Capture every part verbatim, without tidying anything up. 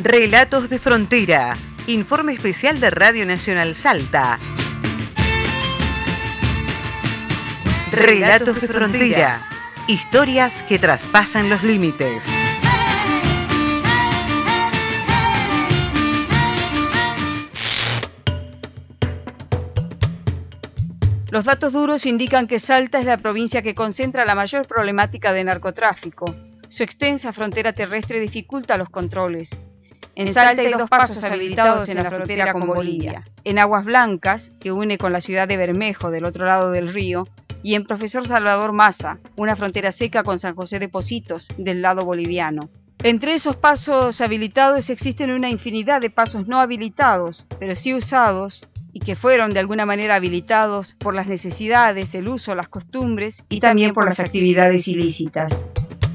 Relatos de Frontera. Informe especial de Radio Nacional Salta. Relatos de Frontera. Historias que traspasan los límites. Los datos duros indican que Salta es la provincia que concentra la mayor problemática de narcotráfico. Su extensa frontera terrestre dificulta los controles. En Salta hay dos pasos habilitados en la frontera con Bolivia. En Aguas Blancas, que une con la ciudad de Bermejo del otro lado del río, y en Profesor Salvador Maza, una frontera seca con San José de Pocitos del lado boliviano. Entre esos pasos habilitados existen una infinidad de pasos no habilitados, pero sí usados, y que fueron de alguna manera habilitados por las necesidades, el uso, las costumbres y también por las actividades ilícitas.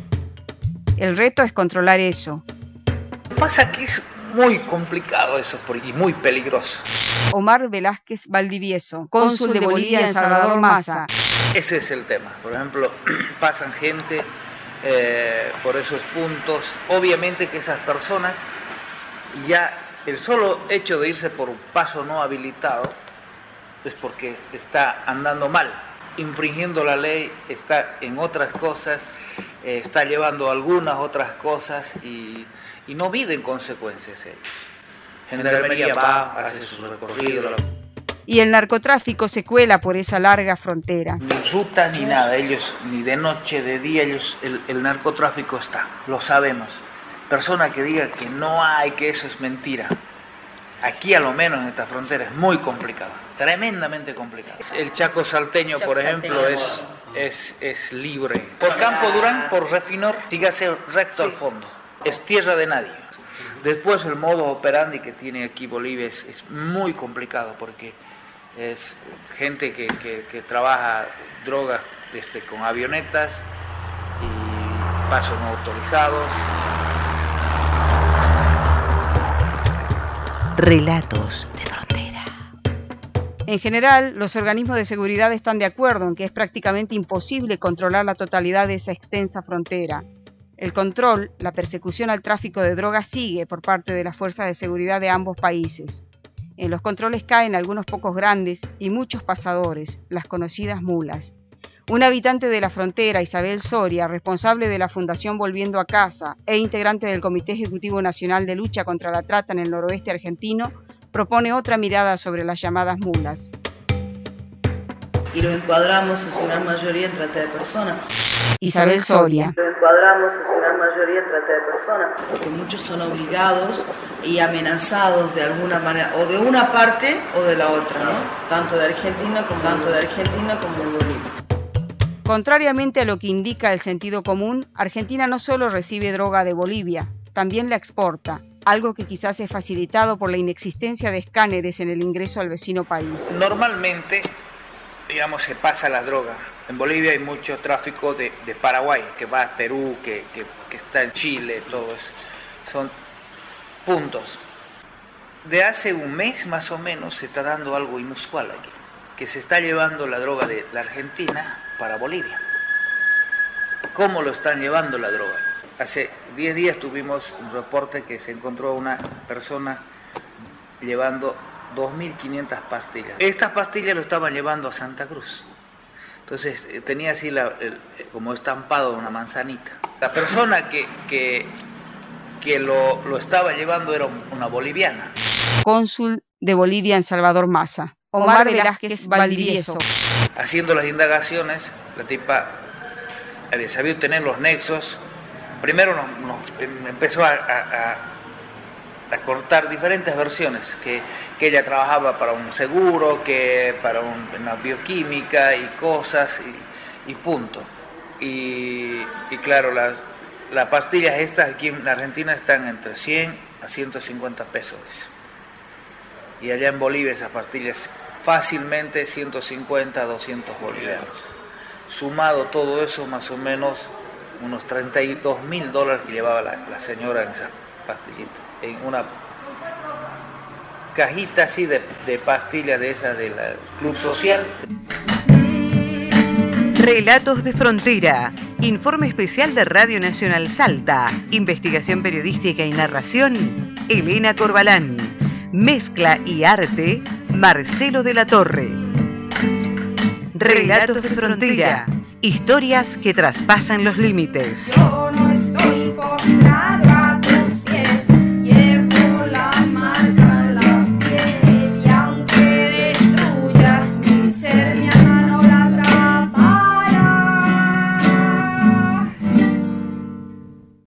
El reto es controlar eso. Pasa que es muy complicado eso y muy peligroso. Omar Velázquez Valdivieso, cónsul de Bolivia en Salvador Maza. Ese es el tema. Por ejemplo, pasan gente eh, por esos puntos. Obviamente que esas personas ya... El solo hecho de irse por un paso no habilitado es porque está andando mal, infringiendo la ley, está en otras cosas, eh, está llevando algunas otras cosas y, y no miden consecuencias ellos. Gendarmería va, hace su recorrido. Y el narcotráfico se cuela por esa larga frontera. Ni ruta ni nada, ellos ni de noche, de día, ellos el, el narcotráfico está, lo sabemos. Persona que diga que no hay, que eso es mentira. Aquí a lo menos en esta frontera es muy complicado, tremendamente complicado. El Chaco salteño, Chaco por ejemplo, salteño. Es, es, es libre. Por Campo Durán, por Refinor, sígase recto sí. al fondo. Es tierra de nadie. Después el modo operandi que tiene aquí Bolivia es, es muy complicado porque es gente que, que, que trabaja drogas desde, con avionetas y pasos no autorizados. Relatos de Frontera. En general, los organismos de seguridad están de acuerdo en que es prácticamente imposible controlar la totalidad de esa extensa frontera. El control, la persecución al tráfico de drogas sigue por parte de las fuerzas de seguridad de ambos países. En los controles caen algunos pocos grandes y muchos pasadores, las conocidas mulas. Un habitante de la frontera, Isabel Soria, responsable de la Fundación Volviendo a Casa e integrante del Comité Ejecutivo Nacional de Lucha contra la Trata en el noroeste argentino, propone otra mirada sobre las llamadas mulas. Y lo encuadramos en su gran mayoría en trata de personas. Isabel Soria. Lo encuadramos en su gran mayoría en trata de personas. Porque muchos son obligados y amenazados de alguna manera, o de una parte o de la otra, ¿no? Tanto de Argentina como, tanto de Argentina como de Bolivia. Contrariamente a lo que indica el sentido común, Argentina no solo recibe droga de Bolivia, también la exporta, algo que quizás es facilitado por la inexistencia de escáneres en el ingreso al vecino país. Normalmente, digamos, se pasa la droga. En Bolivia hay mucho tráfico de, de Paraguay, que va a Perú, que, que, que está en Chile, todo eso. Son puntos. De hace un mes más o menos se está dando algo inusual aquí, que se está llevando la droga de la Argentina para Bolivia. ¿Cómo lo están llevando la droga? Hace diez días tuvimos un reporte que se encontró una persona llevando dos mil quinientas pastillas. Estas pastillas lo estaban llevando a Santa Cruz. Entonces tenía así la, el, como estampado una manzanita. La persona que, que, que lo, lo estaba llevando era una boliviana. Cónsul de Bolivia en Salvador Maza, Omar Velázquez Valdivieso. Haciendo las indagaciones, la tipa había sabido tener los nexos. Primero nos, nos empezó a, a, a cortar diferentes versiones, que, que ella trabajaba para un seguro, que para un, una bioquímica y cosas, y, y punto. Y, y claro, las, las pastillas estas aquí en la Argentina están entre cien a ciento cincuenta pesos. Y allá en Bolivia esas pastillas fácilmente ciento cincuenta a doscientos bolivianos. Sumado todo eso, más o menos unos treinta y dos mil dólares que llevaba la, la señora en esa pastillita, en una cajita así de, de pastillas de esa del Club Social. Relatos de Frontera, informe especial de Radio Nacional Salta, investigación periodística y narración, Elena Corbalán. Mezcla y arte, Marcelo de la Torre. Relatos de frontera, historias que traspasan los límites. Yo no